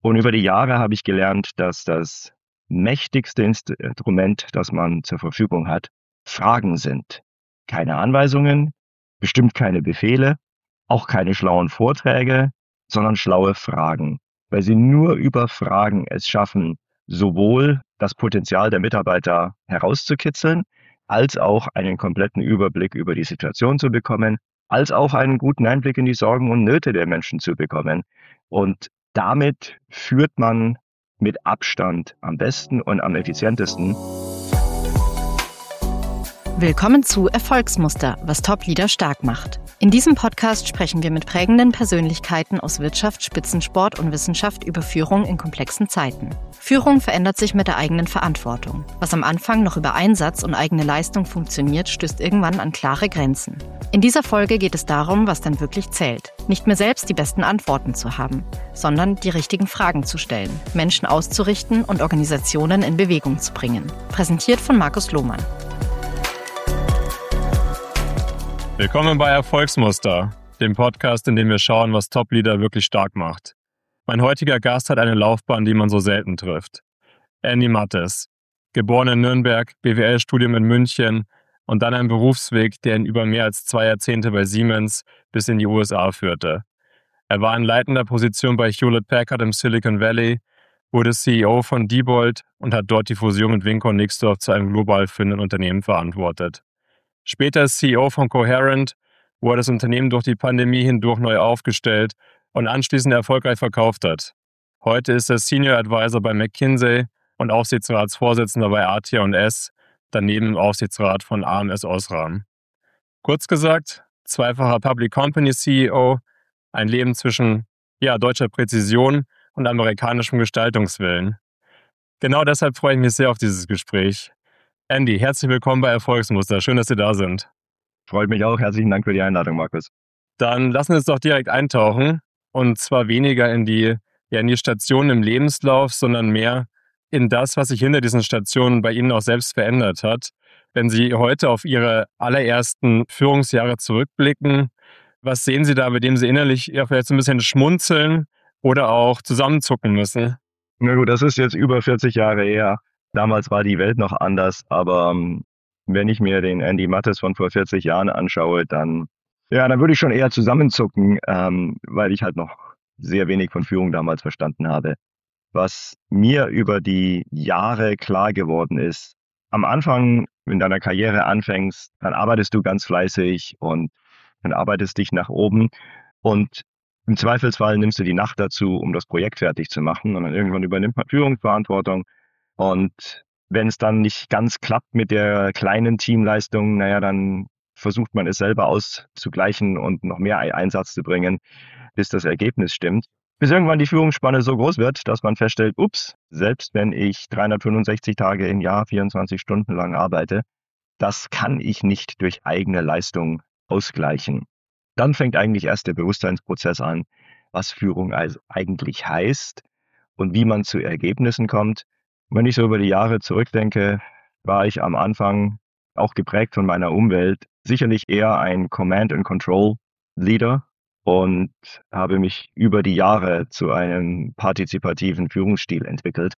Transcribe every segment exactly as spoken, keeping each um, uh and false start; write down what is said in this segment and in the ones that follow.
Und über die Jahre habe ich gelernt, dass das mächtigste Instrument, das man zur Verfügung hat, Fragen sind. Keine Anweisungen, bestimmt keine Befehle, auch keine schlauen Vorträge, sondern schlaue Fragen, weil sie nur über Fragen es schaffen, sowohl das Potenzial der Mitarbeiter herauszukitzeln, als auch einen kompletten Überblick über die Situation zu bekommen, als auch einen guten Einblick in die Sorgen und Nöte der Menschen zu bekommen. Und damit führt man mit Abstand am besten und am effizientesten. Willkommen zu Erfolgsmuster, was Top-Leader stark macht. In diesem Podcast sprechen wir mit prägenden Persönlichkeiten aus Wirtschaft, Spitzensport und Wissenschaft über Führung in komplexen Zeiten. Führung verändert sich mit der eigenen Verantwortung. Was am Anfang noch über Einsatz und eigene Leistung funktioniert, stößt irgendwann an klare Grenzen. In dieser Folge geht es darum, was dann wirklich zählt. Nicht mehr selbst die besten Antworten zu haben, sondern die richtigen Fragen zu stellen, Menschen auszurichten und Organisationen in Bewegung zu bringen. Präsentiert von Markus Lohmann. Willkommen bei Erfolgsmuster, dem Podcast, in dem wir schauen, was Top-Leader wirklich stark macht. Mein heutiger Gast hat eine Laufbahn, die man so selten trifft. Andy Mattes, geboren in Nürnberg, B W L-Studium in München und dann ein Berufsweg, der ihn über mehr als zwei Jahrzehnte bei Siemens bis in die U S A führte. Er war in leitender Position bei Hewlett-Packard im Silicon Valley, wurde C E O von Diebold und hat dort die Fusion mit Wincor Nixdorf zu einem global führenden Unternehmen verantwortet. Später ist C E O von Coherent, wo er das Unternehmen durch die Pandemie hindurch neu aufgestellt und anschließend erfolgreich verkauft hat. Heute ist er Senior Advisor bei McKinsey und Aufsichtsratsvorsitzender bei A T und S, daneben im Aufsichtsrat von A M S Osram. Kurz gesagt, zweifacher Public Company C E O, ein Leben zwischen ja, deutscher Präzision und amerikanischem Gestaltungswillen. Genau deshalb freue ich mich sehr auf dieses Gespräch. Andy, herzlich willkommen bei Erfolgsmuster. Schön, dass Sie da sind. Freut mich auch. Herzlichen Dank für die Einladung, Markus. Dann lassen wir uns doch direkt eintauchen. Und zwar weniger in die, ja, in die Stationen im Lebenslauf, sondern mehr in das, was sich hinter diesen Stationen bei Ihnen auch selbst verändert hat. Wenn Sie heute auf Ihre allerersten Führungsjahre zurückblicken, was sehen Sie da, bei dem Sie innerlich ja vielleicht so ein bisschen schmunzeln oder auch zusammenzucken müssen? Na gut, das ist jetzt über vierzig Jahre her. Damals war die Welt noch anders, aber ähm, wenn ich mir den Andy Mattes von vor vierzig Jahren anschaue, dann, ja, dann würde ich schon eher zusammenzucken, ähm, weil ich halt noch sehr wenig von Führung damals verstanden habe. Was mir über die Jahre klar geworden ist, am Anfang, wenn du deiner Karriere anfängst, dann arbeitest du ganz fleißig und dann arbeitest dich nach oben und im Zweifelsfall nimmst du die Nacht dazu, um das Projekt fertig zu machen und dann irgendwann übernimmt man Führungsverantwortung. Und wenn es dann nicht ganz klappt mit der kleinen Teamleistung, naja, dann versucht man es selber auszugleichen und noch mehr Einsatz zu bringen, bis das Ergebnis stimmt. Bis irgendwann die Führungsspanne so groß wird, dass man feststellt, ups, selbst wenn ich dreihundertfünfundsechzig Tage im Jahr, vierundzwanzig Stunden lang arbeite, das kann ich nicht durch eigene Leistung ausgleichen. Dann fängt eigentlich erst der Bewusstseinsprozess an, was Führung also eigentlich heißt und wie man zu Ergebnissen kommt. Wenn ich so über die Jahre zurückdenke, war ich am Anfang auch geprägt von meiner Umwelt, sicherlich eher ein Command-and-Control-Leader und habe mich über die Jahre zu einem partizipativen Führungsstil entwickelt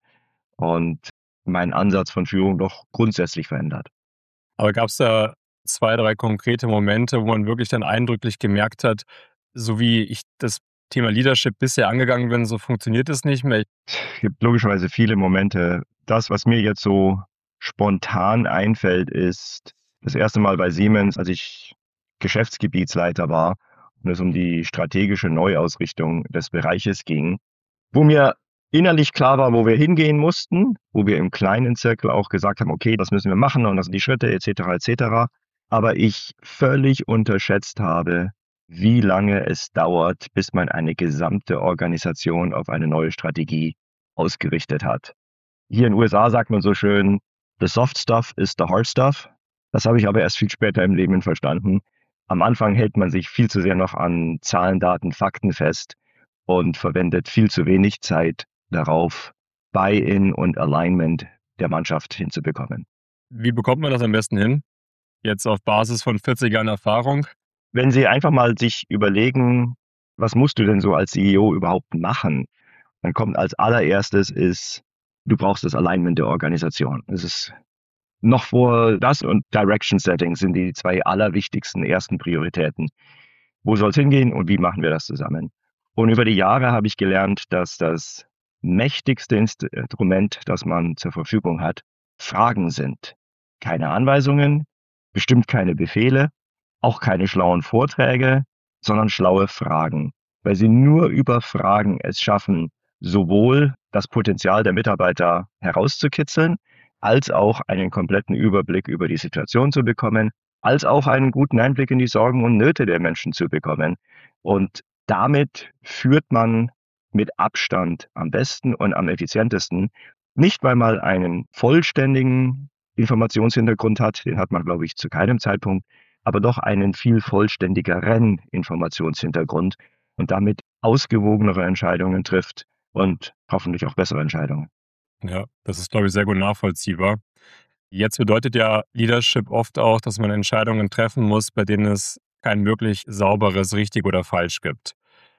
und meinen Ansatz von Führung doch grundsätzlich verändert. Aber gab es da zwei, drei konkrete Momente, wo man wirklich dann eindrücklich gemerkt hat, so wie ich das Thema Leadership bisher angegangen bin, so funktioniert es nicht mehr? Es gibt logischerweise viele Momente. Das, was mir jetzt so spontan einfällt, ist das erste Mal bei Siemens, als ich Geschäftsgebietsleiter war und es um die strategische Neuausrichtung des Bereiches ging, wo mir innerlich klar war, wo wir hingehen mussten, wo wir im kleinen Zirkel auch gesagt haben, okay, das müssen wir machen und das sind die Schritte et cetera et cetera. Aber ich völlig unterschätzt habe, wie lange es dauert, bis man eine gesamte Organisation auf eine neue Strategie ausgerichtet hat. Hier in den U S A sagt man so schön, the soft stuff is the hard stuff. Das habe ich aber erst viel später im Leben verstanden. Am Anfang hält man sich viel zu sehr noch an Zahlen, Daten, Fakten fest und verwendet viel zu wenig Zeit darauf, Buy-in und Alignment der Mannschaft hinzubekommen. Wie bekommt man das am besten hin? Jetzt auf Basis von vierzig Jahren Erfahrung? Wenn Sie einfach mal sich überlegen, was musst du denn so als C E O überhaupt machen? dann kommt als allererstes ist, du brauchst das Alignment der Organisation. Es ist noch vor das und Direction Setting sind die zwei allerwichtigsten ersten Prioritäten. Wo soll es hingehen und wie machen wir das zusammen? Und über die Jahre habe ich gelernt, dass das mächtigste Instrument, das man zur Verfügung hat, Fragen sind. Keine Anweisungen, bestimmt keine Befehle, auch keine schlauen Vorträge, sondern schlaue Fragen, weil sie nur über Fragen es schaffen, sowohl das Potenzial der Mitarbeiter herauszukitzeln, als auch einen kompletten Überblick über die Situation zu bekommen, als auch einen guten Einblick in die Sorgen und Nöte der Menschen zu bekommen. Und damit führt man mit Abstand am besten und am effizientesten, nicht weil man einen vollständigen Informationshintergrund hat, den hat man, glaube ich, zu keinem Zeitpunkt, aber doch einen viel vollständigeren Informationshintergrund und damit ausgewogenere Entscheidungen trifft und hoffentlich auch bessere Entscheidungen. Ja, das ist, glaube ich, sehr gut nachvollziehbar. Jetzt bedeutet ja Leadership oft auch, dass man Entscheidungen treffen muss, bei denen es kein wirklich sauberes richtig oder falsch gibt.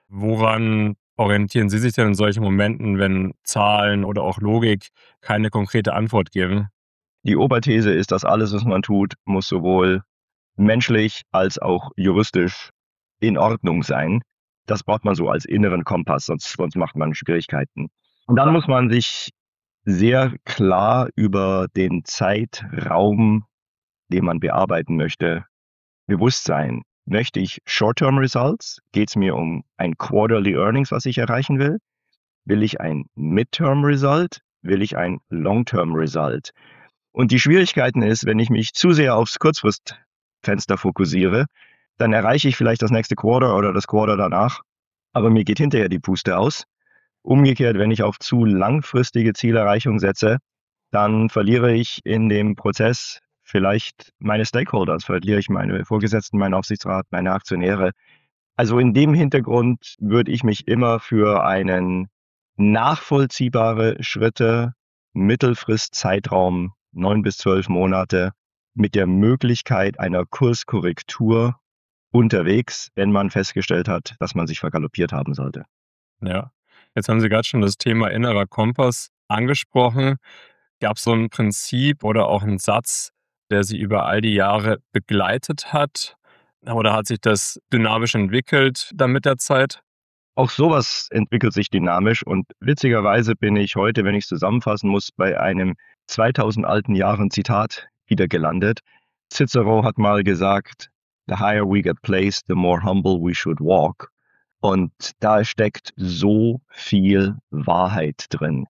Woran orientieren Sie sich denn in solchen Momenten, wenn Zahlen oder auch Logik keine konkrete Antwort geben? Die Oberthese ist, dass alles, was man tut, muss sowohl menschlich als auch juristisch in Ordnung sein. Das braucht man so als inneren Kompass, sonst, sonst macht man Schwierigkeiten. Und dann muss man sich sehr klar über den Zeitraum, den man bearbeiten möchte, bewusst sein. Möchte ich Short-Term Results? Geht es mir um ein Quarterly Earnings, was ich erreichen will? Will ich ein Mid-Term Result? Will ich ein Long-Term Result? Und die Schwierigkeiten ist, wenn ich mich zu sehr aufs Kurzfristfenster fokussiere, dann erreiche ich vielleicht das nächste Quarter oder das Quarter danach, aber mir geht hinterher die Puste aus. Umgekehrt, wenn ich auf zu langfristige Zielerreichung setze, dann verliere ich in dem Prozess vielleicht meine Stakeholders, verliere ich meine Vorgesetzten, meinen Aufsichtsrat, meine Aktionäre. Also in dem Hintergrund würde ich mich immer für einen nachvollziehbare Schritte, Mittelfristzeitraum, neun bis zwölf Monate, mit der Möglichkeit einer Kurskorrektur unterwegs, wenn man festgestellt hat, dass man sich vergaloppiert haben sollte. Ja, jetzt haben Sie gerade schon das Thema innerer Kompass angesprochen. Gab es so ein Prinzip oder auch einen Satz, der Sie über all die Jahre begleitet hat? Oder hat sich das dynamisch entwickelt dann mit der Zeit? Auch sowas entwickelt sich dynamisch und witzigerweise bin ich heute, wenn ich es zusammenfassen muss, bei einem zweitausend alten Jahren Zitat wieder gelandet. Cicero hat mal gesagt, "The higher we get placed, the more humble we should walk." Und da steckt so viel Wahrheit drin.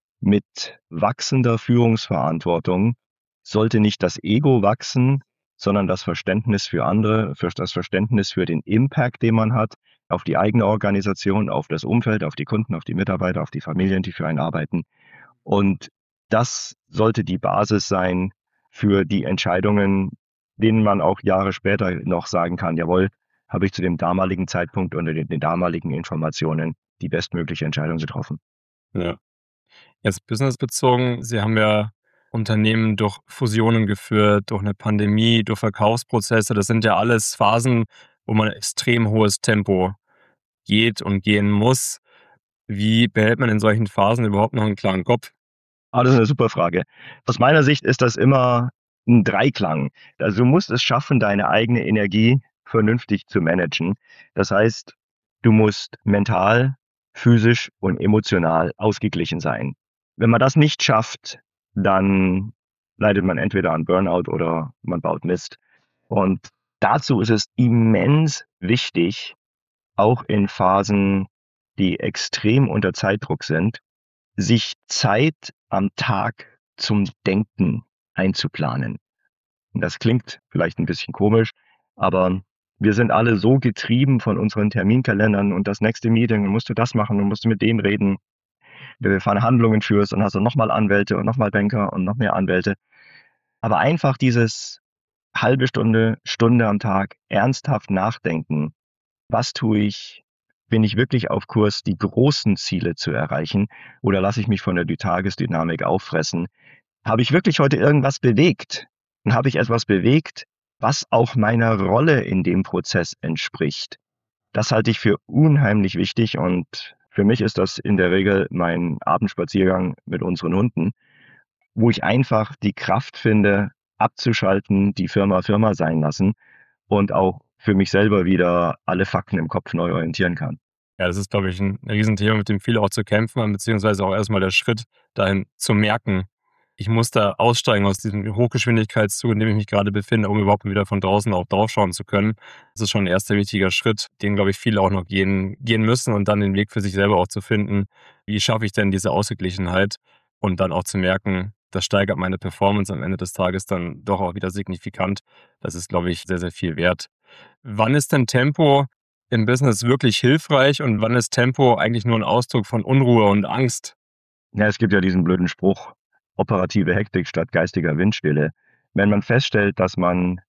Mit wachsender Führungsverantwortung sollte nicht das Ego wachsen, sondern das Verständnis für andere, für das Verständnis für den Impact, den man hat, auf die eigene Organisation, auf das Umfeld, auf die Kunden, auf die Mitarbeiter, auf die Familien, die für einen arbeiten. Und das sollte die Basis sein für die Entscheidungen, denen man auch Jahre später noch sagen kann, jawohl, habe ich zu dem damaligen Zeitpunkt unter den, den damaligen Informationen die bestmögliche Entscheidung getroffen. Ja. Jetzt businessbezogen, Sie haben ja Unternehmen durch Fusionen geführt, durch eine Pandemie, durch Verkaufsprozesse. Das sind ja alles Phasen, wo man extrem hohes Tempo geht und gehen muss. Wie behält man in solchen Phasen überhaupt noch einen klaren Kopf? Ah, das ist eine super Frage. Aus meiner Sicht ist das immer ein Dreiklang. Also du musst es schaffen, deine eigene Energie vernünftig zu managen. Das heißt, du musst mental, physisch und emotional ausgeglichen sein. Wenn man das nicht schafft, dann leidet man entweder an Burnout oder man baut Mist. Und dazu ist es immens wichtig, auch in Phasen, die extrem unter Zeitdruck sind, sich Zeit am Tag zum Denken einzuplanen. Und das klingt vielleicht ein bisschen komisch, aber wir sind alle so getrieben von unseren Terminkalendern und das nächste Meeting, und musst du das machen und musst du mit dem reden. Du Verhandlungen führst und hast dann nochmal Anwälte und nochmal Banker und noch mehr Anwälte. Aber einfach dieses halbe Stunde, Stunde am Tag ernsthaft nachdenken. Was tue ich? Bin ich wirklich auf Kurs, die großen Ziele zu erreichen? Oder lasse ich mich von der Tagesdynamik auffressen? Habe ich wirklich heute irgendwas bewegt? Und habe ich etwas bewegt, was auch meiner Rolle in dem Prozess entspricht? Das halte ich für unheimlich wichtig und Für mich ist das in der Regel mein Abendspaziergang mit unseren Hunden, wo ich einfach die Kraft finde, abzuschalten, die Firma Firma sein lassen und auch für mich selber wieder alle Fakten im Kopf neu orientieren kann. Ja, das ist, glaube ich, ein Riesenthema, mit dem viele auch zu kämpfen haben, beziehungsweise auch erstmal der Schritt dahin zu merken, ich muss da aussteigen aus diesem Hochgeschwindigkeitszug, in dem ich mich gerade befinde, um überhaupt wieder von draußen auch draufschauen zu können. Das ist schon ein erster wichtiger Schritt, den, glaube ich, viele auch noch gehen, gehen müssen und dann den Weg für sich selber auch zu finden. Wie schaffe ich denn diese Ausgeglichenheit und dann auch zu merken, das steigert meine Performance am Ende des Tages dann doch auch wieder signifikant. Das ist, glaube ich, sehr, sehr viel wert. Wann ist denn Tempo im Business wirklich hilfreich und wann ist Tempo eigentlich nur ein Ausdruck von Unruhe und Angst? Ja, es gibt ja diesen blöden Spruch, operative Hektik statt geistiger Windstille. Wenn man feststellt, dass man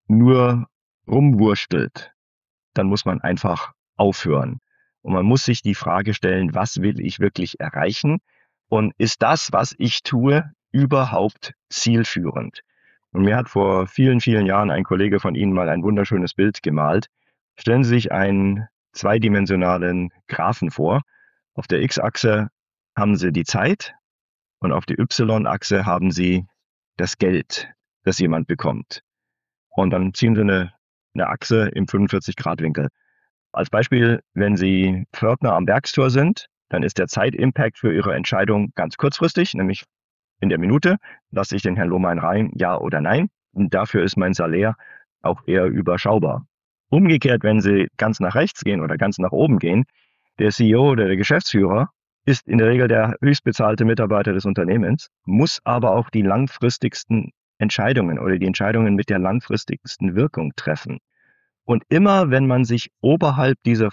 nur rumwurstelt, dann muss man einfach aufhören. Und man muss sich die Frage stellen, was will ich wirklich erreichen? Und ist das, was ich tue, überhaupt zielführend? Und mir hat vor vielen, vielen Jahren ein Kollege von Ihnen mal ein wunderschönes Bild gemalt. Stellen Sie sich einen zweidimensionalen Graphen vor. Auf der X-Achse haben Sie die Zeit und auf der Y-Achse haben Sie das Geld, das jemand bekommt. Und dann ziehen Sie eine, eine Achse im fünfundvierzig-Grad-Winkel. Als Beispiel, wenn Sie Pförtner am Werkstor sind, dann ist der Zeitimpact für Ihre Entscheidung ganz kurzfristig, nämlich in der Minute. Lasse ich den Herrn Lohmein rein, ja oder nein? Und dafür ist mein Salär auch eher überschaubar. Umgekehrt, wenn Sie ganz nach rechts gehen oder ganz nach oben gehen, der C E O oder der Geschäftsführer ist in der Regel der höchstbezahlte Mitarbeiter des Unternehmens, muss aber auch die langfristigsten Entscheidungen oder die Entscheidungen mit der langfristigsten Wirkung treffen. Und immer wenn man sich oberhalb dieser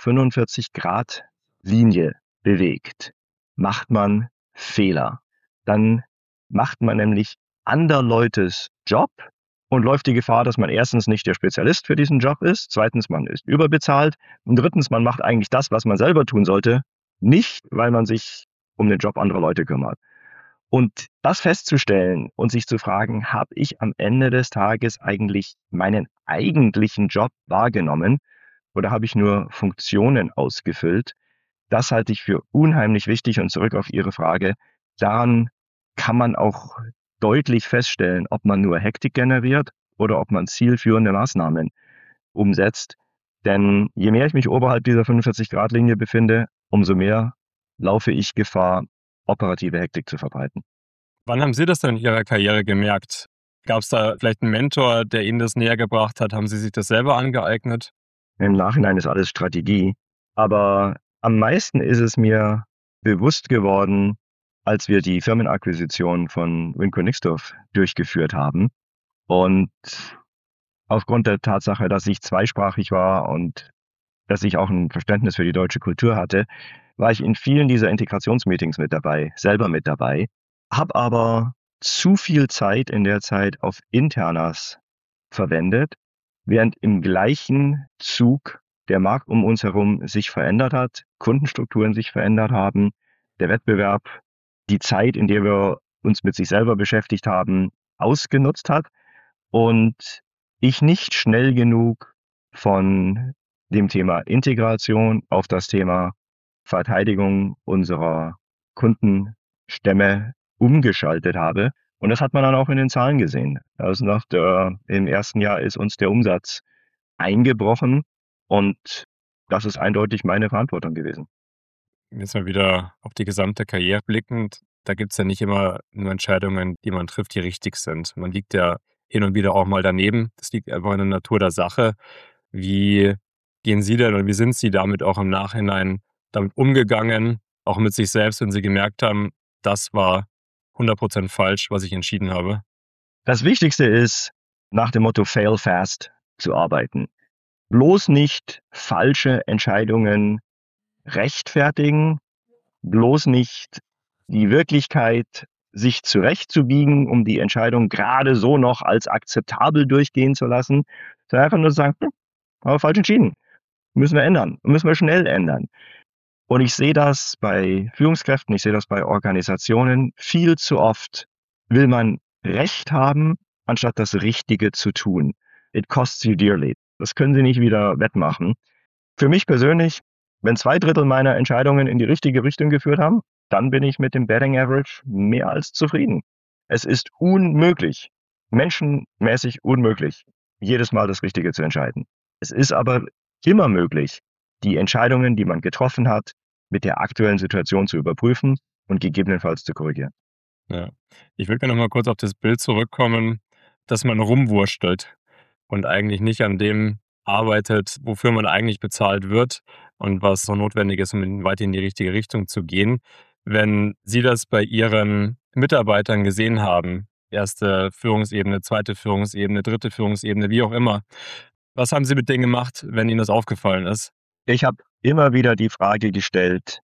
fünfundvierzig-Grad-Linie bewegt, macht man Fehler. Dann macht man nämlich anderer Leutes Job und läuft die Gefahr, dass man erstens nicht der Spezialist für diesen Job ist, zweitens, man ist überbezahlt und drittens, man macht eigentlich das, was man selber tun sollte, nicht, weil man sich um den Job anderer Leute kümmert. Und das festzustellen und sich zu fragen, habe ich am Ende des Tages eigentlich meinen eigentlichen Job wahrgenommen oder habe ich nur Funktionen ausgefüllt? Das halte ich für unheimlich wichtig und zurück auf Ihre Frage. Daran kann man auch deutlich feststellen, ob man nur Hektik generiert oder ob man zielführende Maßnahmen umsetzt. Denn je mehr ich mich oberhalb dieser fünfundvierzig-Grad-Linie befinde, umso mehr laufe ich Gefahr, operative Hektik zu verbreiten. Wann haben Sie das denn in Ihrer Karriere gemerkt? Gab es da vielleicht einen Mentor, der Ihnen das näher gebracht hat? Haben Sie sich das selber angeeignet? Im Nachhinein ist alles Strategie. Aber am meisten ist es mir bewusst geworden, als wir die Firmenakquisition von Winco Nixdorf durchgeführt haben. Und aufgrund der Tatsache, dass ich zweisprachig war und dass ich auch ein Verständnis für die deutsche Kultur hatte, war ich in vielen dieser Integrationsmeetings mit dabei, selber mit dabei, habe aber zu viel Zeit in der Zeit auf Internas verwendet, während im gleichen Zug der Markt um uns herum sich verändert hat, Kundenstrukturen sich verändert haben, der Wettbewerb die Zeit, in der wir uns mit sich selber beschäftigt haben, ausgenutzt hat und ich nicht schnell genug von dem Thema Integration auf das Thema Verteidigung unserer Kundenstämme umgeschaltet habe. Und das hat man dann auch in den Zahlen gesehen. Also nach der, im ersten Jahr ist uns der Umsatz eingebrochen und das ist eindeutig meine Verantwortung gewesen. Jetzt mal wieder auf die gesamte Karriere blickend, da gibt es ja nicht immer nur Entscheidungen, die man trifft, die richtig sind. Man liegt ja hin und wieder auch mal daneben. Das liegt einfach in der Natur der Sache. Wie gehen Sie denn oder wie sind Sie damit auch im Nachhinein damit umgegangen, auch mit sich selbst, wenn Sie gemerkt haben, das war hundert Prozent falsch, was ich entschieden habe? Das Wichtigste ist, nach dem Motto Fail Fast zu arbeiten. Bloß nicht falsche Entscheidungen rechtfertigen, bloß nicht die Wirklichkeit sich zurechtzubiegen, um die Entscheidung gerade so noch als akzeptabel durchgehen zu lassen, sondern einfach nur sagen, hm, haben wir falsch entschieden, müssen wir ändern, müssen wir schnell ändern. Und ich sehe das bei Führungskräften, ich sehe das bei Organisationen, viel zu oft will man Recht haben, anstatt das Richtige zu tun. It costs you dearly. Das können Sie nicht wieder wettmachen. Für mich persönlich Wenn zwei Drittel meiner Entscheidungen in die richtige Richtung geführt haben, dann bin ich mit dem Betting Average mehr als zufrieden. Es ist unmöglich, menschenmäßig unmöglich, jedes Mal das Richtige zu entscheiden. Es ist aber immer möglich, die Entscheidungen, die man getroffen hat, mit der aktuellen Situation zu überprüfen und gegebenenfalls zu korrigieren. Ja. Ich würde gerne noch mal kurz auf das Bild zurückkommen, dass man rumwurschtelt und eigentlich nicht an dem arbeitet, wofür man eigentlich bezahlt wird und was so notwendig ist, um weiter in die richtige Richtung zu gehen. Wenn Sie das bei Ihren Mitarbeitern gesehen haben, erste Führungsebene, zweite Führungsebene, dritte Führungsebene, wie auch immer, was haben Sie mit denen gemacht, wenn Ihnen das aufgefallen ist? Ich habe immer wieder die Frage gestellt,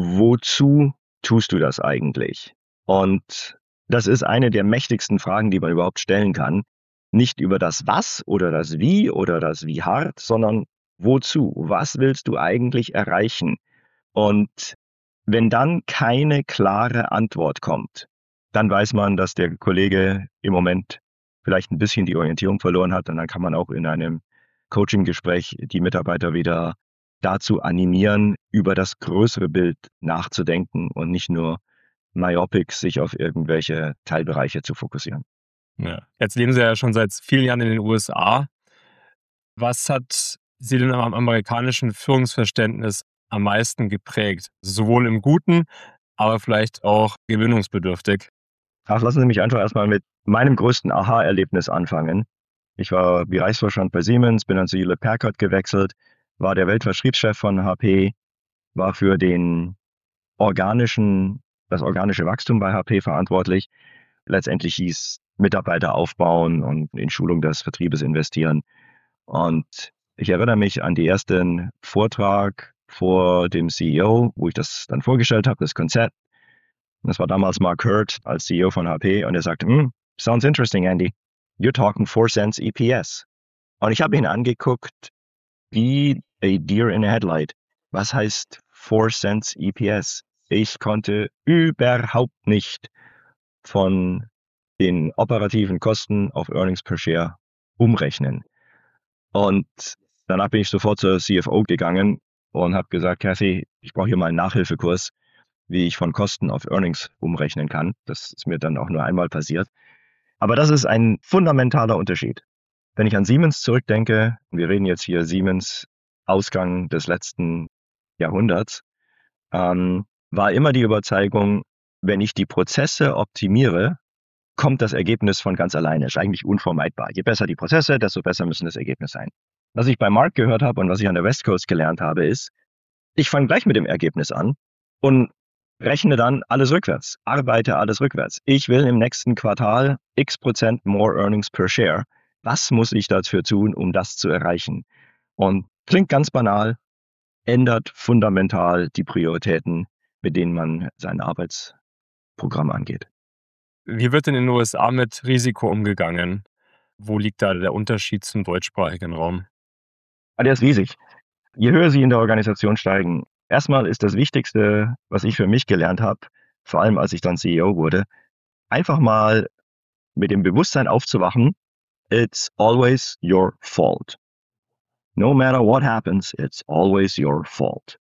wozu tust du das eigentlich? Und das ist eine der mächtigsten Fragen, die man überhaupt stellen kann. Nicht über das Was oder das Wie oder das Wie hart, sondern wozu? Was willst du eigentlich erreichen? Und wenn dann keine klare Antwort kommt, dann weiß man, dass der Kollege im Moment vielleicht ein bisschen die Orientierung verloren hat. Und dann kann man auch in einem Coaching-Gespräch die Mitarbeiter wieder dazu animieren, über das größere Bild nachzudenken und nicht nur myopic sich auf irgendwelche Teilbereiche zu fokussieren. Ja. Jetzt leben Sie ja schon seit vielen Jahren in den U S A. Was hat Sie denn am amerikanischen Führungsverständnis am meisten geprägt? Sowohl im Guten, aber vielleicht auch gewöhnungsbedürftig. Ach, lassen Sie mich einfach erstmal mit meinem größten Aha-Erlebnis anfangen. Ich war Bereichsvorstand bei Siemens, bin dann zu Hewlett Packard gewechselt, war der Weltvertriebschef von H P, war für den organischen, das organische Wachstum bei H P verantwortlich. Letztendlich hieß Mitarbeiter aufbauen und in Schulung des Vertriebes investieren. Und ich erinnere mich an den ersten Vortrag vor dem C E O, wo ich das dann vorgestellt habe, das Konzept. Das war damals Mark Hurt als C E O von H P und er sagte, hm, sounds interesting, Andy. You're talking four cents E P S. Und ich habe ihn angeguckt wie a deer in a headlight. Was heißt four cents E P S? Ich konnte überhaupt nicht von den operativen Kosten auf Earnings per Share umrechnen. Und danach bin ich sofort zur C F O gegangen und habe gesagt, Kathy, ich brauche hier mal einen Nachhilfekurs, wie ich von Kosten auf Earnings umrechnen kann. Das ist mir dann auch nur einmal passiert. Aber das ist ein fundamentaler Unterschied. Wenn ich an Siemens zurückdenke, wir reden jetzt hier Siemens Ausgang des letzten Jahrhunderts, ähm, war immer die Überzeugung, wenn ich die Prozesse optimiere, kommt das Ergebnis von ganz alleine. Ist eigentlich unvermeidbar. Je besser die Prozesse, desto besser müssen das Ergebnis sein. Was ich bei Mark gehört habe und was ich an der West Coast gelernt habe, ist, ich fange gleich mit dem Ergebnis an und rechne dann alles rückwärts, arbeite alles rückwärts. Ich will im nächsten Quartal x Prozent more earnings per share. Was muss ich dafür tun, um das zu erreichen? Und klingt ganz banal, ändert fundamental die Prioritäten, mit denen man sein Arbeitsprogramm angeht. Wie wird denn in den U S A mit Risiko umgegangen? Wo liegt da der Unterschied zum deutschsprachigen Raum? Ah, der ist riesig. Je höher Sie in der Organisation steigen, erstmal ist das Wichtigste, was ich für mich gelernt habe, vor allem als ich dann C E O wurde, einfach mal mit dem Bewusstsein aufzuwachen, it's always your fault. No matter what happens, it's always your fault.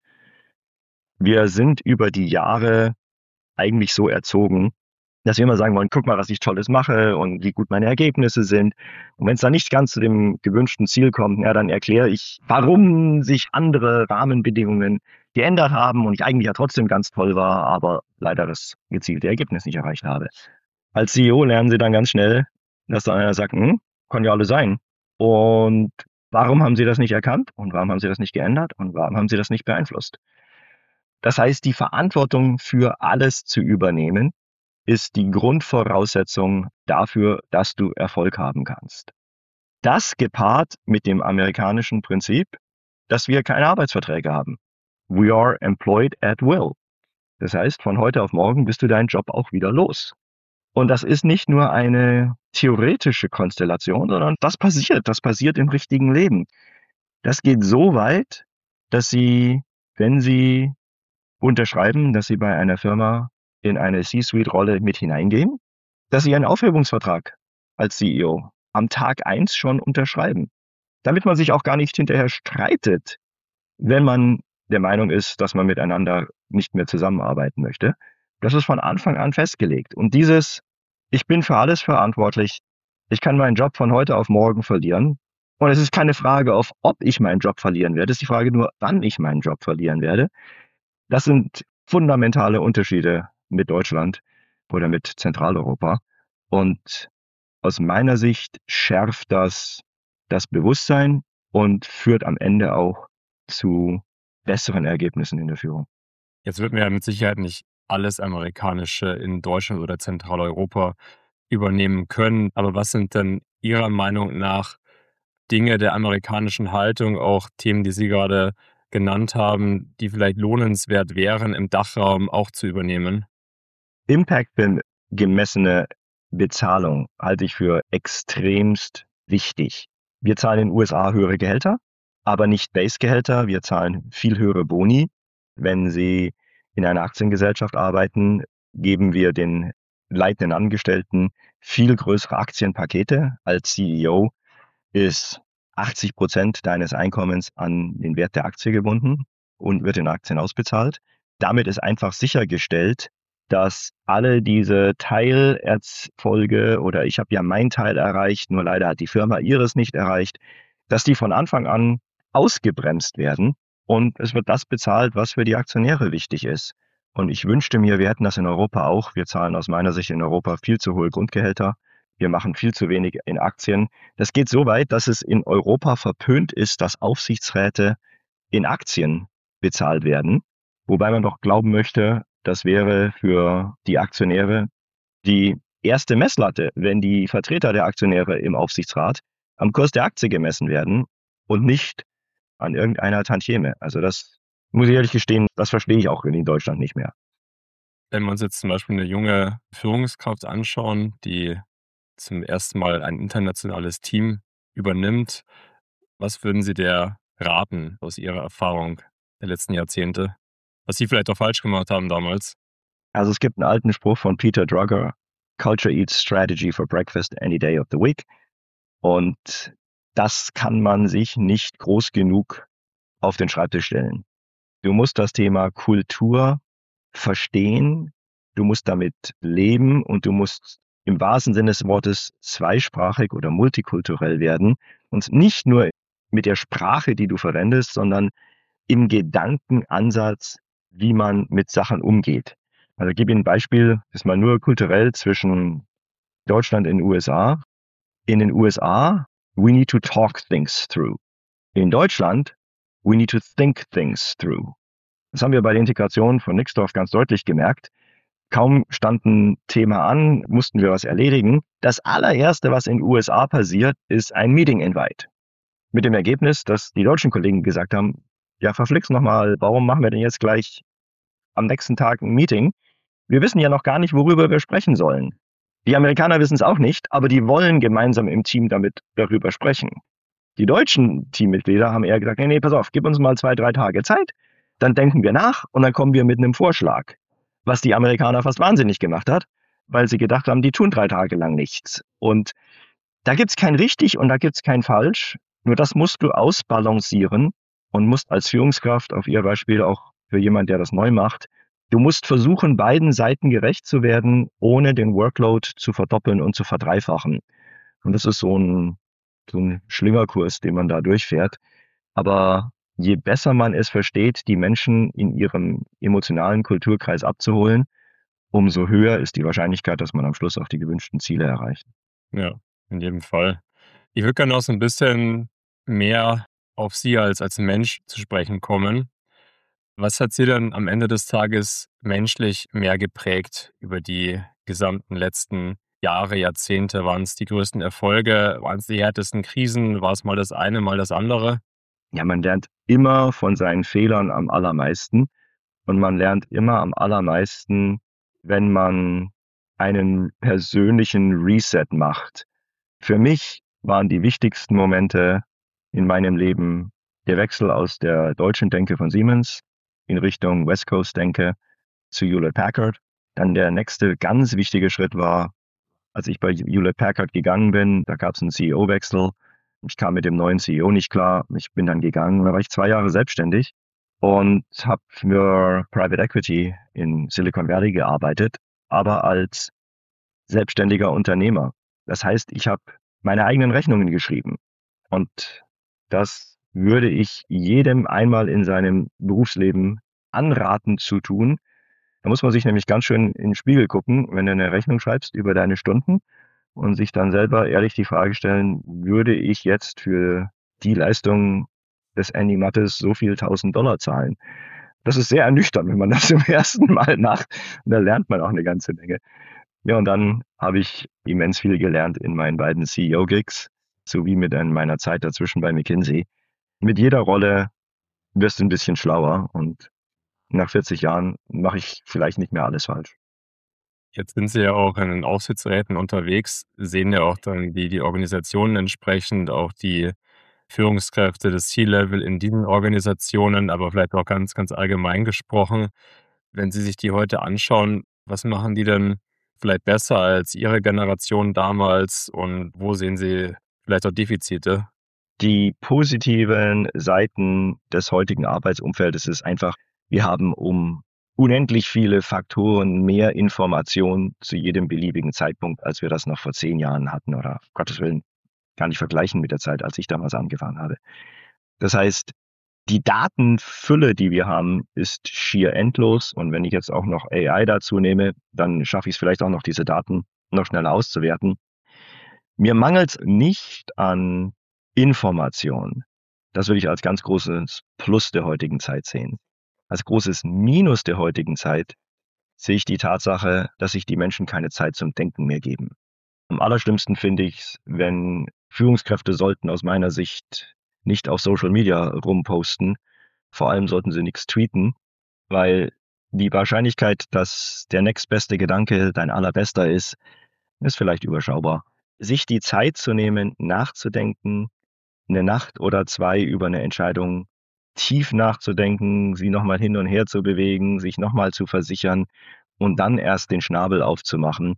Wir sind über die Jahre eigentlich so erzogen, dass wir immer sagen wollen, guck mal, was ich Tolles mache und wie gut meine Ergebnisse sind. Und wenn es dann nicht ganz zu dem gewünschten Ziel kommt, ja, dann erkläre ich, warum sich andere Rahmenbedingungen geändert haben und ich eigentlich ja trotzdem ganz toll war, aber leider das gezielte Ergebnis nicht erreicht habe. Als C E O lernen Sie dann ganz schnell, dass dann einer sagt, hm, kann ja alles sein. Und warum haben Sie das nicht erkannt? Und warum haben Sie das nicht geändert? Und warum haben Sie das nicht beeinflusst? Das heißt, die Verantwortung für alles zu übernehmen, ist die Grundvoraussetzung dafür, dass du Erfolg haben kannst. Das gepaart mit dem amerikanischen Prinzip, dass wir keine Arbeitsverträge haben. We are employed at will. Das heißt, von heute auf morgen bist du deinen Job auch wieder los. Und das ist nicht nur eine theoretische Konstellation, sondern das passiert. Das passiert im richtigen Leben. Das geht so weit, dass Sie, wenn Sie unterschreiben, dass Sie bei einer Firma in eine C-Suite-Rolle mit hineingehen, dass Sie einen Aufhebungsvertrag als C E O am Tag eins schon unterschreiben. Damit man sich auch gar nicht hinterher streitet, wenn man der Meinung ist, dass man miteinander nicht mehr zusammenarbeiten möchte. Das ist von Anfang an festgelegt. Und dieses, ich bin für alles verantwortlich, ich kann meinen Job von heute auf morgen verlieren. Und es ist keine Frage, auf ob ich meinen Job verlieren werde, es ist die Frage nur, wann ich meinen Job verlieren werde. Das sind fundamentale Unterschiede mit Deutschland oder mit Zentraleuropa. Und aus meiner Sicht schärft das das Bewusstsein und führt am Ende auch zu besseren Ergebnissen in der Führung. Jetzt wird mir ja mit Sicherheit nicht alles Amerikanische in Deutschland oder Zentraleuropa übernehmen können. Aber was sind denn Ihrer Meinung nach Dinge der amerikanischen Haltung, auch Themen, die Sie gerade genannt haben, die vielleicht lohnenswert wären, im Dachraum auch zu übernehmen? Impact gemessene Bezahlung halte ich für extremst wichtig. Wir zahlen in den U S A höhere Gehälter, aber nicht Base-Gehälter. Wir zahlen viel höhere Boni. Wenn Sie in einer Aktiengesellschaft arbeiten, geben wir den leitenden Angestellten viel größere Aktienpakete. Als C E O ist achtzig Prozent deines Einkommens an den Wert der Aktie gebunden und wird in Aktien ausbezahlt. Damit ist einfach sichergestellt, dass alle diese Teilerfolge oder ich habe ja meinen Teil erreicht, nur leider hat die Firma ihres nicht erreicht, dass die von Anfang an ausgebremst werden und es wird das bezahlt, was für die Aktionäre wichtig ist. Und ich wünschte mir, wir hätten das in Europa auch. Wir zahlen aus meiner Sicht in Europa viel zu hohe Grundgehälter. Wir machen viel zu wenig in Aktien. Das geht so weit, dass es in Europa verpönt ist, dass Aufsichtsräte in Aktien bezahlt werden. Wobei man doch glauben möchte, das wäre für die Aktionäre die erste Messlatte, wenn die Vertreter der Aktionäre im Aufsichtsrat am Kurs der Aktie gemessen werden und nicht an irgendeiner Tantieme. Also das muss ich ehrlich gestehen, das verstehe ich auch in Deutschland nicht mehr. Wenn wir uns jetzt zum Beispiel eine junge Führungskraft anschauen, die zum ersten Mal ein internationales Team übernimmt, was würden Sie der raten aus Ihrer Erfahrung der letzten Jahrzehnte? Was Sie vielleicht auch falsch gemacht haben damals? Also es gibt einen alten Spruch von Peter Drucker, Culture eats strategy for breakfast any day of the week. Und das kann man sich nicht groß genug auf den Schreibtisch stellen. Du musst das Thema Kultur verstehen, du musst damit leben und du musst im wahrsten Sinne des Wortes zweisprachig oder multikulturell werden. Und nicht nur mit der Sprache, die du verwendest, sondern im Gedankenansatz, wie man mit Sachen umgeht. Also ich gebe Ihnen ein Beispiel, das ist mal nur kulturell zwischen Deutschland und den U S A. In den U S A, we need to talk things through. In Deutschland, we need to think things through. Das haben wir bei der Integration von Nixdorf ganz deutlich gemerkt. Kaum stand ein Thema an, mussten wir was erledigen. Das allererste, was in den U S A passiert, ist ein Meeting-Invite. Mit dem Ergebnis, dass die deutschen Kollegen gesagt haben, ja, verflixt nochmal, warum machen wir denn jetzt gleich am nächsten Tag ein Meeting? Wir wissen ja noch gar nicht, worüber wir sprechen sollen. Die Amerikaner wissen es auch nicht, aber die wollen gemeinsam im Team damit darüber sprechen. Die deutschen Teammitglieder haben eher gesagt, nee, nee, pass auf, gib uns mal zwei, drei Tage Zeit, dann denken wir nach und dann kommen wir mit einem Vorschlag. Was die Amerikaner fast wahnsinnig gemacht hat, weil sie gedacht haben, die tun drei Tage lang nichts. Und da gibt's kein richtig und da gibt's kein falsch. Nur das musst du ausbalancieren und musst als Führungskraft, auf Ihr Beispiel auch für jemand, der das neu macht, du musst versuchen, beiden Seiten gerecht zu werden, ohne den Workload zu verdoppeln und zu verdreifachen. Und das ist so ein, so ein Schlingerkurs, den man da durchfährt. Aber je besser man es versteht, die Menschen in ihrem emotionalen Kulturkreis abzuholen, umso höher ist die Wahrscheinlichkeit, dass man am Schluss auch die gewünschten Ziele erreicht. Ja, in jedem Fall. Ich würde gerne noch so ein bisschen mehr auf Sie als, als Mensch zu sprechen kommen. Was hat Sie denn am Ende des Tages menschlich mehr geprägt über die gesamten letzten Jahre, Jahrzehnte? Waren es die größten Erfolge? Waren es die härtesten Krisen? War es mal das eine, mal das andere? Ja, man lernt immer von seinen Fehlern am allermeisten und man lernt immer am allermeisten, wenn man einen persönlichen Reset macht. Für mich waren die wichtigsten Momente in meinem Leben der Wechsel aus der deutschen Denke von Siemens in Richtung West Coast Denke zu Hewlett Packard. Dann der nächste ganz wichtige Schritt war, als ich bei Hewlett Packard gegangen bin, da gab es einen C E O-Wechsel. Ich kam mit dem neuen C E O nicht klar. Ich bin dann gegangen. Da war ich zwei Jahre selbstständig und habe für Private Equity in Silicon Valley gearbeitet, aber als selbstständiger Unternehmer. Das heißt, ich habe meine eigenen Rechnungen geschrieben und das würde ich jedem einmal in seinem Berufsleben anraten zu tun. Da muss man sich nämlich ganz schön in den Spiegel gucken, wenn du eine Rechnung schreibst über deine Stunden und sich dann selber ehrlich die Frage stellen, würde ich jetzt für die Leistung des Andy Mattes so viel tausend Dollar zahlen? Das ist sehr ernüchternd, wenn man das zum ersten Mal macht. Und da lernt man auch eine ganze Menge. Ja, und dann habe ich immens viel gelernt in meinen beiden C E O-Gigs, sowie mit in meiner Zeit dazwischen bei McKinsey. Mit jeder Rolle wirst du ein bisschen schlauer und nach vierzig Jahren mache ich vielleicht nicht mehr alles falsch. Jetzt sind Sie ja auch in den Aufsichtsräten unterwegs, sehen ja auch dann die, die Organisationen entsprechend, auch die Führungskräfte des C-Level in diesen Organisationen, aber vielleicht auch ganz, ganz allgemein gesprochen. Wenn Sie sich die heute anschauen, was machen die denn vielleicht besser als Ihre Generation damals und wo sehen Sie vielleicht auch Defizite? Die positiven Seiten des heutigen Arbeitsumfeldes ist einfach, wir haben um unendlich viele Faktoren mehr Information zu jedem beliebigen Zeitpunkt, als wir das noch vor zehn Jahren hatten oder, um Gottes Willen, gar nicht vergleichen mit der Zeit, als ich damals angefangen habe. Das heißt, die Datenfülle, die wir haben, ist schier endlos. Und wenn ich jetzt auch noch A I dazu nehme, dann schaffe ich es vielleicht auch noch, diese Daten noch schneller auszuwerten. Mir mangelt es nicht an Information. Das würde ich als ganz großes Plus der heutigen Zeit sehen. Als großes Minus der heutigen Zeit sehe ich die Tatsache, dass sich die Menschen keine Zeit zum Denken mehr geben. Am allerschlimmsten finde ich es, wenn Führungskräfte sollten aus meiner Sicht nicht auf Social Media rumposten. Vor allem sollten sie nichts tweeten, weil die Wahrscheinlichkeit, dass der nächstbeste Gedanke dein allerbester ist, ist vielleicht überschaubar. Sich die Zeit zu nehmen, nachzudenken, eine Nacht oder zwei über eine Entscheidung tief nachzudenken, sie nochmal hin und her zu bewegen, sich nochmal zu versichern und dann erst den Schnabel aufzumachen,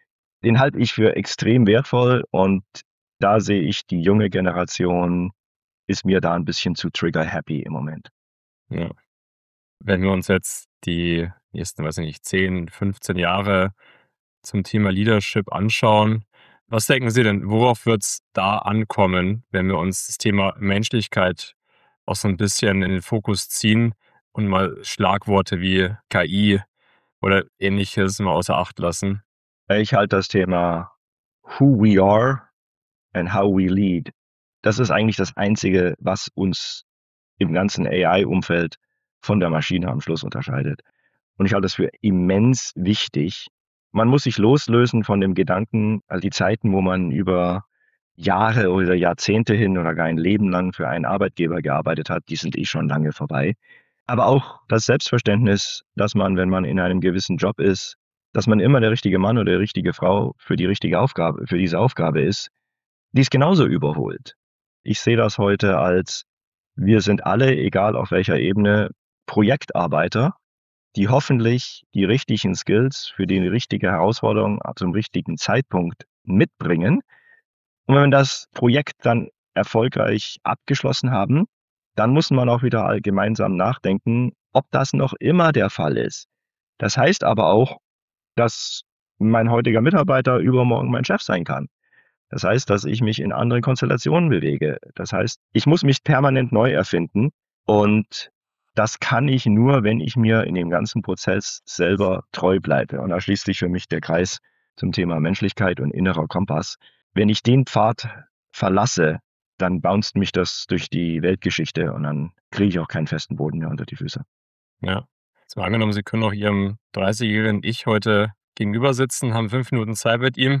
den halte ich für extrem wertvoll und da sehe ich, die junge Generation ist mir da ein bisschen zu trigger-happy im Moment. Ja. Wenn wir uns jetzt die nächsten, weiß ich nicht, zehn, fünfzehn Jahre zum Thema Leadership anschauen, was denken Sie denn, worauf wird es da ankommen, wenn wir uns das Thema Menschlichkeit auch so ein bisschen in den Fokus ziehen und mal Schlagworte wie K I oder Ähnliches mal außer Acht lassen? Ich halte das Thema Who we are and how we lead. Das ist eigentlich das Einzige, was uns im ganzen A I-Umfeld von der Maschine am Schluss unterscheidet. Und ich halte das für immens wichtig. Man muss sich loslösen von dem Gedanken, also die Zeiten, wo man über Jahre oder Jahrzehnte hin oder gar ein Leben lang für einen Arbeitgeber gearbeitet hat, die sind eh schon lange vorbei. Aber auch das Selbstverständnis, dass man, wenn man in einem gewissen Job ist, dass man immer der richtige Mann oder die richtige Frau für die richtige Aufgabe, für diese Aufgabe ist, die ist genauso überholt. Ich sehe das heute als, wir sind alle, egal auf welcher Ebene, Projektarbeiter, die hoffentlich die richtigen Skills für die richtige Herausforderung zum richtigen Zeitpunkt mitbringen. Und wenn wir das Projekt dann erfolgreich abgeschlossen haben, dann muss man auch wieder gemeinsam nachdenken, ob das noch immer der Fall ist. Das heißt aber auch, dass mein heutiger Mitarbeiter übermorgen mein Chef sein kann. Das heißt, dass ich mich in anderen Konstellationen bewege. Das heißt, ich muss mich permanent neu erfinden und das kann ich nur, wenn ich mir in dem ganzen Prozess selber treu bleibe. Und da schließt sich für mich der Kreis zum Thema Menschlichkeit und innerer Kompass. Wenn ich den Pfad verlasse, dann bounced mich das durch die Weltgeschichte und dann kriege ich auch keinen festen Boden mehr unter die Füße. Ja. So angenommen, Sie können auch Ihrem dreißigjährigen Ich heute gegenüber sitzen, haben fünf Minuten Zeit mit ihm.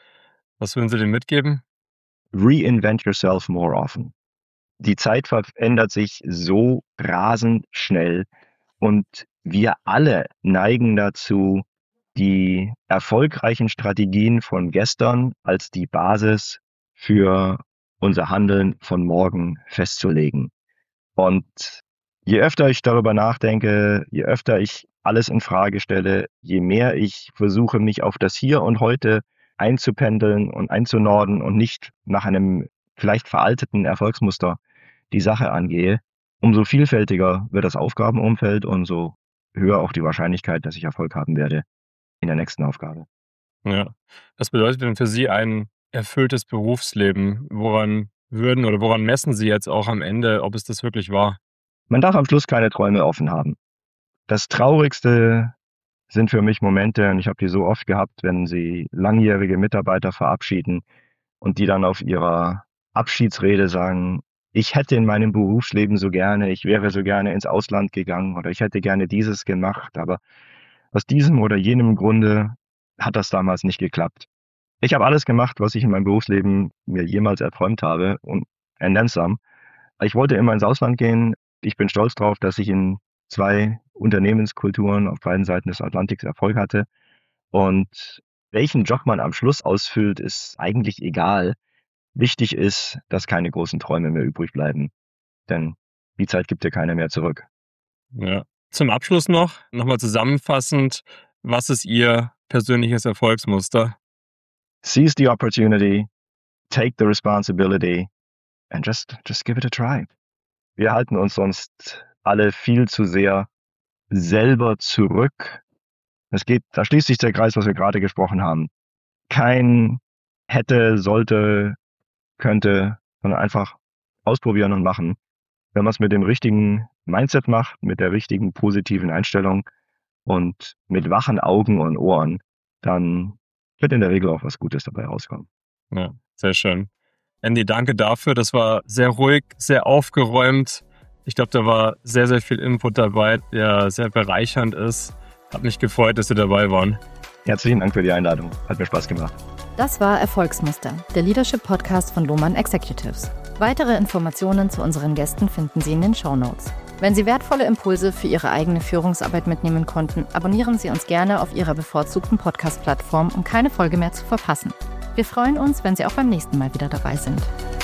Was würden Sie dem mitgeben? Reinvent yourself more often. Die Zeit verändert sich so rasend schnell und wir alle neigen dazu, die erfolgreichen Strategien von gestern als die Basis für unser Handeln von morgen festzulegen. Und je öfter ich darüber nachdenke, je öfter ich alles in Frage stelle, je mehr ich versuche, mich auf das Hier und Heute einzupendeln und einzunorden und nicht nach einem vielleicht veralteten Erfolgsmuster die Sache angehe, umso vielfältiger wird das Aufgabenumfeld und so höher auch die Wahrscheinlichkeit, dass ich Erfolg haben werde in der nächsten Aufgabe. Ja. Was bedeutet denn für Sie ein erfülltes Berufsleben? Woran würden oder woran messen Sie jetzt auch am Ende, ob es das wirklich war? Man darf am Schluss keine Träume offen haben. Das Traurigste sind für mich Momente, und ich habe die so oft gehabt, wenn Sie langjährige Mitarbeiter verabschieden und die dann auf ihrer Abschiedsrede sagen, ich hätte in meinem Berufsleben so gerne, ich wäre so gerne ins Ausland gegangen oder ich hätte gerne dieses gemacht, aber aus diesem oder jenem Grunde hat das damals nicht geklappt. Ich habe alles gemacht, was ich in meinem Berufsleben mir jemals erträumt habe und and then some. Ich wollte immer ins Ausland gehen. Ich bin stolz drauf, dass ich in zwei Unternehmenskulturen auf beiden Seiten des Atlantiks Erfolg hatte. Und welchen Job man am Schluss ausfüllt, ist eigentlich egal. Wichtig ist, dass keine großen Träume mehr übrig bleiben. Denn die Zeit gibt dir keiner mehr zurück. Ja. Zum Abschluss noch, nochmal zusammenfassend, was ist Ihr persönliches Erfolgsmuster? Seize the opportunity, take the responsibility and just, just give it a try. Wir halten uns sonst alle viel zu sehr selber zurück. Es geht, da schließt sich der Kreis, was wir gerade gesprochen haben. Kein hätte, sollte, könnte, sondern einfach ausprobieren und machen. Wenn man es mit dem richtigen Mindset macht, mit der richtigen positiven Einstellung und mit wachen Augen und Ohren, dann wird in der Regel auch was Gutes dabei rauskommen. Ja, sehr schön. Andy, danke dafür. Das war sehr ruhig, sehr aufgeräumt. Ich glaube, da war sehr, sehr viel Input dabei, der sehr bereichernd ist. Hat mich gefreut, dass Sie dabei waren. Herzlichen Dank für die Einladung. Hat mir Spaß gemacht. Das war Erfolgsmuster, der Leadership-Podcast von Lohmann Executives. Weitere Informationen zu unseren Gästen finden Sie in den Shownotes. Wenn Sie wertvolle Impulse für Ihre eigene Führungsarbeit mitnehmen konnten, abonnieren Sie uns gerne auf Ihrer bevorzugten Podcast-Plattform, um keine Folge mehr zu verpassen. Wir freuen uns, wenn Sie auch beim nächsten Mal wieder dabei sind.